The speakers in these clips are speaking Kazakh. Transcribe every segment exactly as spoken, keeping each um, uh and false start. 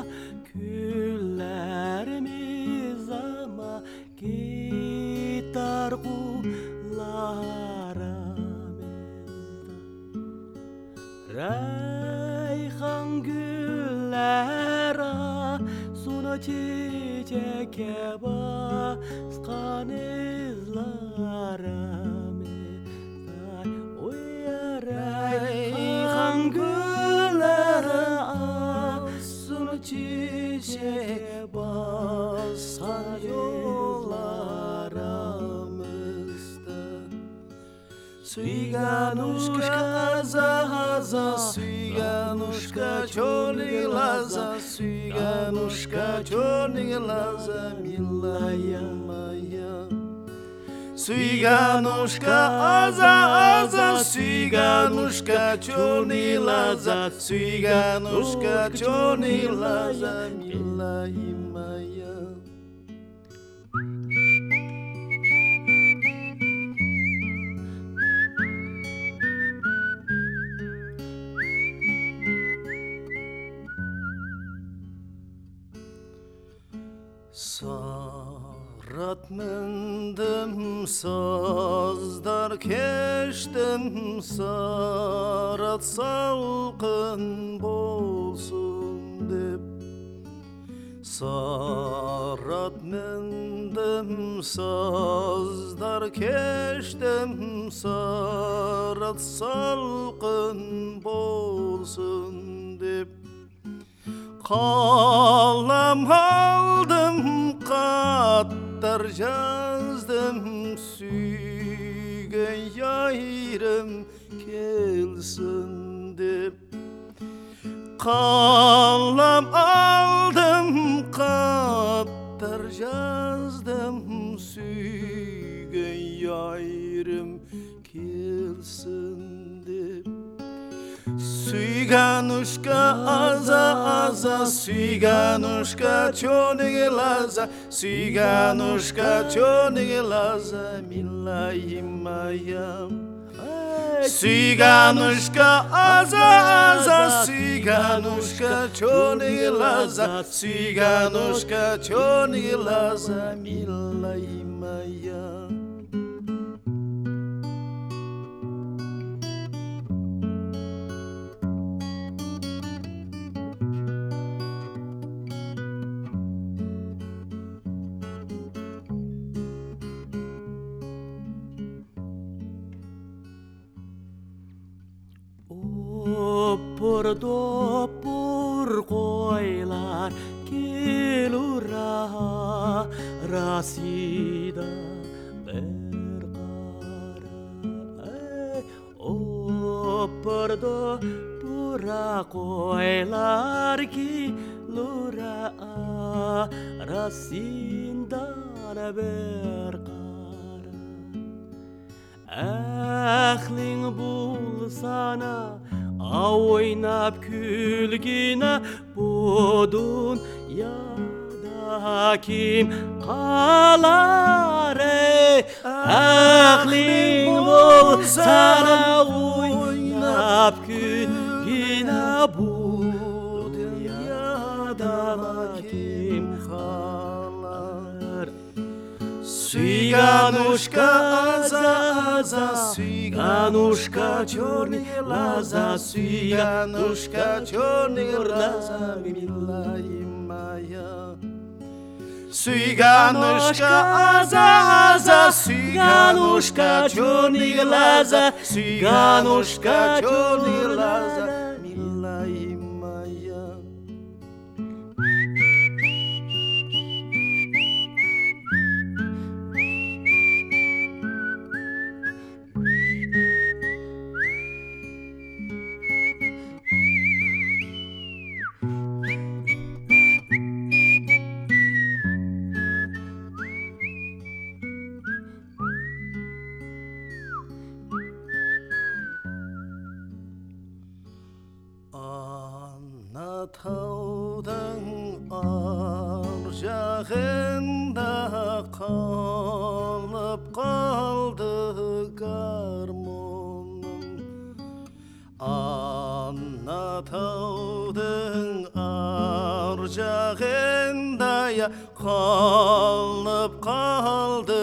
күлләрimiz ama gitar kullarımızda Rayhan güllera sunu çiçeğe baskan izlerimizde Oy rayhan güllera sunu çiçeğe baskan yollarımızda Suiganушка аза-аза, Суиганушка черный глаза, Суиганушка черный глаза, милая моя. Суиганушка аза-аза, Суиганушка черный глаза, Суиганушка черный глаза, милая моя. Sarat mindim sazdar keştim sarat salqın bolsun deb Sarat mindim sazdar keştim sarat salqın bolsun deb Qalam aldım qattar yazdım suygan yayrım kelsin deb Qalam aldım qattar yazdım suygan yayrım kelsin deb Суиганушка аза-аза, Суиганушка черный глаза, Суиганушка черный глаза, милая моя. Суиганушка аза-аза, Суиганушка черный глаза, Суиганушка черный глаза, милая моя. Opur dopur koylar kilura rasida berkara Opur dopur koylar kilura rasida berkara Ahlin bulsana Oynab kulgina bu dünyada kim qalar ey Aqling bo'lsana oynab kulgina bu dünyada kim qalar Суиганушка аза-аза, Суиганушка черный глаза, Суиганушка черный глаза, милая моя. Суиганушка аза-аза, Суиганушка черный глаза, Суиганушка черный глаза, милая моя. Taudың ар жағында қалып қалды гармоным Ана таудың ар жағында қалып қалды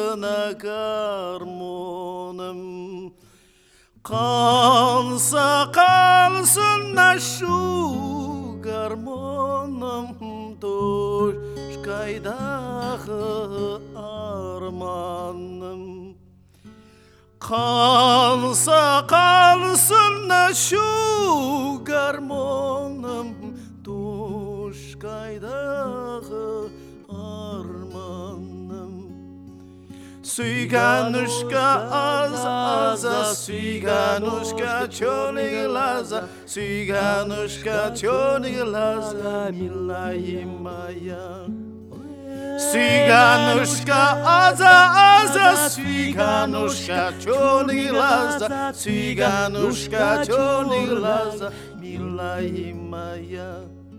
гармоным. Қалса қалсын ашу гармоным, Тошкайдағы арманым. Қалса қалсын ашу гармоным, Тошкайдағы арманым. Сүйганушка аза, сүйганушка чонигилаза, сүйганушка чонигилаза, милая моя. Сүйганушка аза, аза, сүйганушка чонигилаза, сүйганушка чонигилаза, милая моя.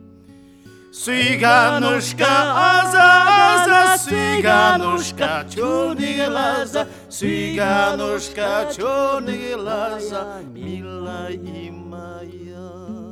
Сүйганушка аза, аза, сүйганушка чонигилаза, сүйганушка чонигилаза, милая моя.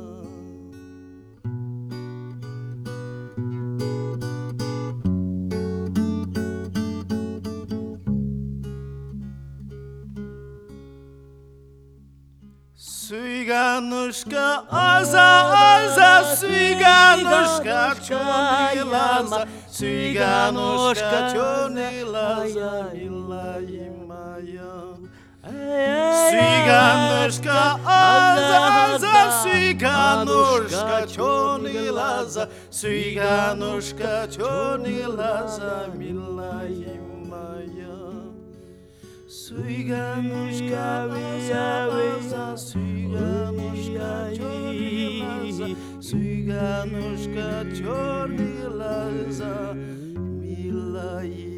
Сүйганушка аза, аза, сүйганушка чонигилаза, сүйганушка чонигилаза, милая моя. Сүйганушка аза, аза, сүйганушка чонигилаза, сүйганушка чонигилаза, милая моя. Сүйганушка аза, аза, сүйганушка чонигилаза, сүйганушка чонигилаза, милая.